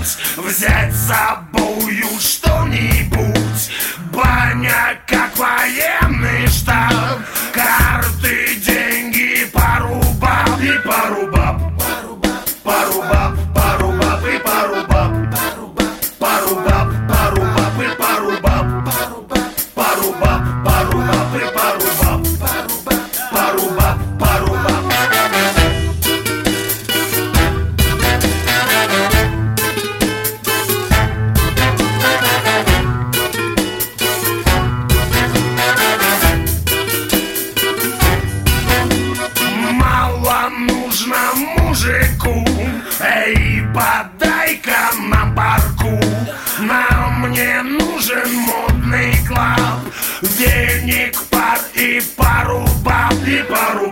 что-нибудь, взять с собою что-нибудь. Баня, как военный штаб, карты, деньги, пару баб и пару баб. Пару баб, пару баб и пару баб. Пару баб, пару баб и пару баб. Пару баб, пару баб и пару баб. Пару баб, пару баб. Мало нужно мужику, эй, подай-ка нам парку. Нам не нужен модный клаб, денег, пар и пару баб и пару